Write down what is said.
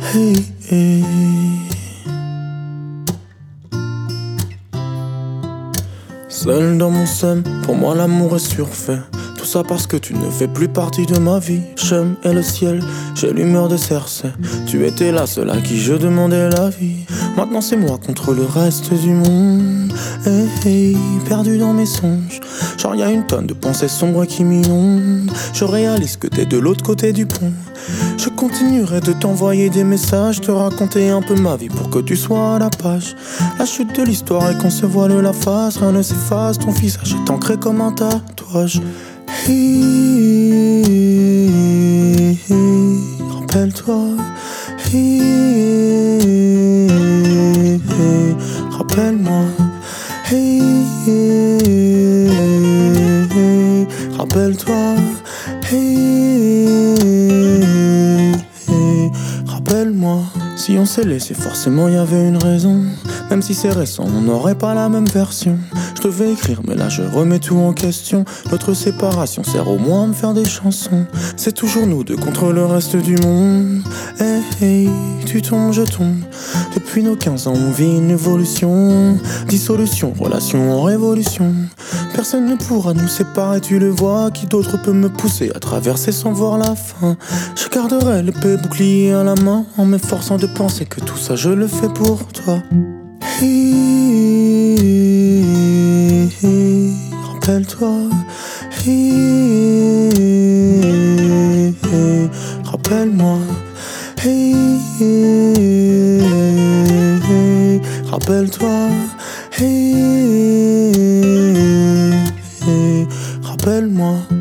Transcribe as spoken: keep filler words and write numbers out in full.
Hey, hey. Seul dans mon seum, pour moi l'amour est surfait. Tout ça parce que tu ne fais plus partie de ma vie. J'aime et le ciel, j'ai l'humeur de Cersei. Tu étais la seule à qui je demandais la vie. Maintenant c'est moi contre le reste du monde. Hey, hey, perdu dans mes songes. Genre y'a une tonne de pensées sombres qui m'inondent. Je réalise que t'es de l'autre côté du pont. Je continuerai de t'envoyer des messages, te raconter un peu ma vie pour que tu sois à la page. La chute de l'histoire et qu'on se voile la face. Rien ne s'efface, ton visage est ancré comme un tatouage. Hey, hey, rappelle-toi. Hey, hey, rappelle-moi. Hey, hey, rappelle-toi. Hey, hey, rappelle-moi. Si on s'est laissé, forcément y avait une raison. Même si c'est récent, on n'aurait pas la même version. Je devais écrire, mais là je remets tout en question. Notre séparation sert au moins à me faire des chansons. C'est toujours nous deux contre le reste du monde. Hey, hey, tu tombes, je tombe. Depuis nos quinze ans, on vit une évolution. Dissolution, relation en révolution. Personne ne pourra nous séparer, tu le vois. Qui d'autre peut me pousser à traverser sans voir la fin? Je garderai l'épée bouclier à la main, en m'efforçant de penser que tout ça je le fais pour toi. Hey, hey, rappelle-toi. Hey, hey, rappelle-moi. Hey, hey, rappelle-toi. Hey, hey, rappelle-moi.